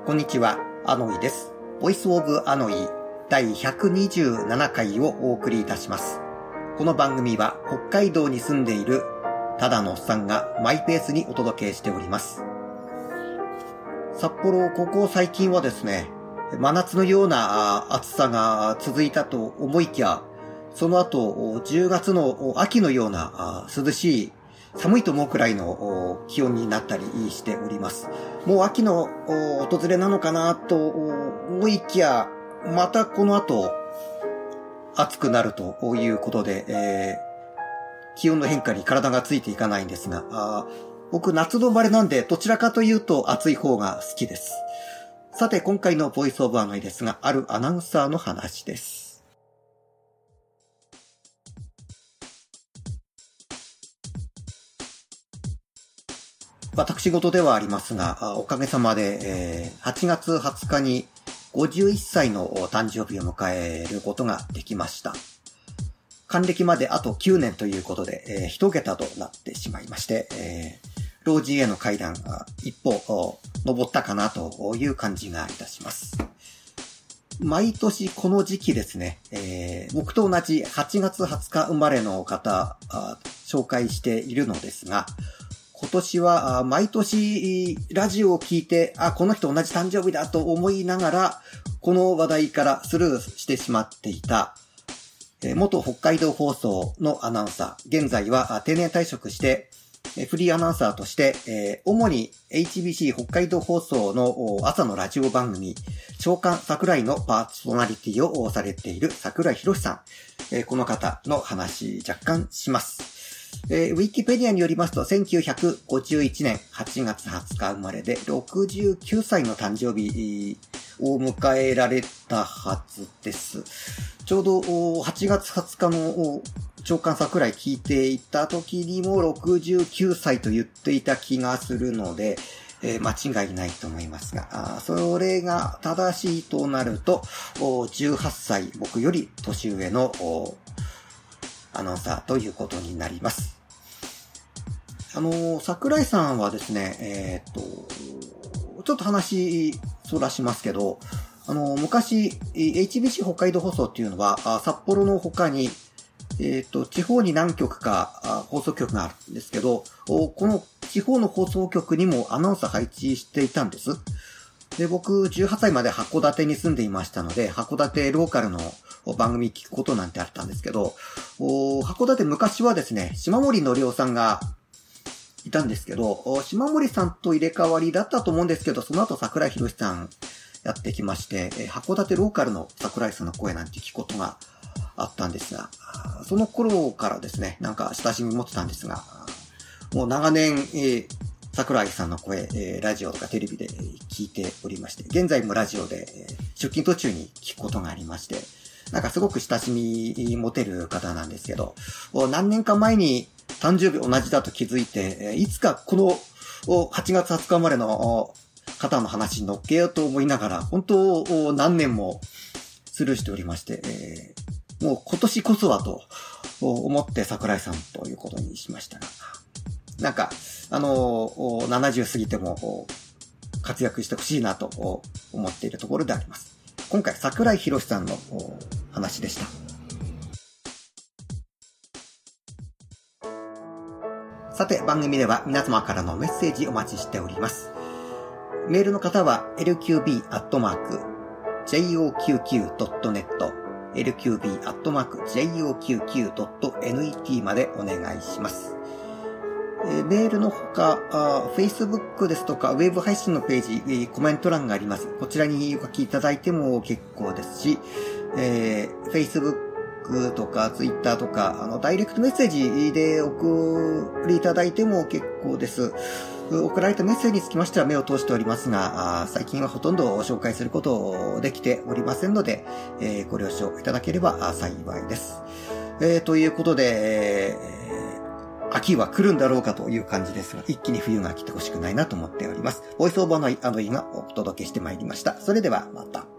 こんにちは、アノイです。ボイスオブアノイ第127回をお送りいたします。この番組は北海道に住んでいるただのおっさんがマイペースにお届けしております。札幌、ここ最近はですね、真夏のような暑さが続いたと思いきや、その後、10月の秋のような涼しい、寒いと思うくらいの気温になったりしております。もう秋の訪れなのかなと思いきや、またこの後、暑くなるということで、気温の変化に体がついていかないんですが、僕夏の生まれなんでどちらかというと暑い方が好きです。さて今回のボイスオブアノイですが、あるアナウンサーの話です。私事ではありますが、おかげさまで、8月20日に51歳の誕生日を迎えることができました。還暦まであと9年ということで、一桁となってしまいまして、老人への階段が一歩登ったかなという感じがいたします。毎年この時期ですね、僕と同じ8月20日生まれの方、紹介しているのですが、今年は毎年ラジオを聞いて、この人同じ誕生日だと思いながら、この話題からスルーしてしまっていた、元北海道放送のアナウンサー、現在は定年退職して、フリーアナウンサーとして、主に HBC 北海道放送の朝のラジオ番組、朝刊桜井のパーソナリティをされている桜井博さん、この方の話若干します。ウィキペディアによりますと、1951年8月20日生まれで、69歳の誕生日を迎えられたはずです。ちょうど8月20日の朝刊桜井聞いていた時にも69歳と言っていた気がするので、間違いないと思いますが、それが正しいとなると、18歳僕より年上のアナウンサーということになります。桜井さんはですね、ちょっと話そらしますけど、昔、HBC 北海道放送っていうのは、札幌の他に、地方に何局か放送局があるんですけど、この地方の放送局にもアナウンサー配置していたんです。で、僕、18歳まで函館に住んでいましたので、函館ローカルの番組聞くことなんてあったんですけど、函館昔はですね、島森のりおさんがいたんですけど、島森さんと入れ替わりだったと思うんですけど、その後桜井博さんやってきまして、函館ローカルの桜井さんの声なんて聞くことがあったんですが、その頃からですね、なんか親しみ持ってたんですが、もう長年、桜井さんの声、ラジオとかテレビで聞いておりまして、現在もラジオで出勤途中に聞くことがありまして、なんかすごく親しみ持てる方なんですけど、何年か前に誕生日同じだと気づいて、いつかこの8月20日生まれの方の話に乗っけようと思いながら、本当何年もスルーしておりまして、もう今年こそはと思って桜井さんということにしましたが、なんか、70過ぎても活躍してほしいなと思っているところであります。今回桜井博さんの話でした。さて番組では皆様からのメッセージお待ちしております。メールの方は lqb@joqq.net lqb@joqq.net までお願いします。メールのほか、Facebook ですとか、ウェブ配信のページ、コメント欄があります。こちらにお書きいただいても結構ですし、Facebook とか Twitter とか、ダイレクトメッセージで送りいただいても結構です。送られたメッセージにつきましては目を通しておりますが、最近はほとんど紹介することできておりませんので、ご了承いただければ幸いです。ということで、秋は来るんだろうかという感じですが、一気に冬が来てほしくないなと思っております。ボイスオブアノイがお届けしてまいりました。それではまた。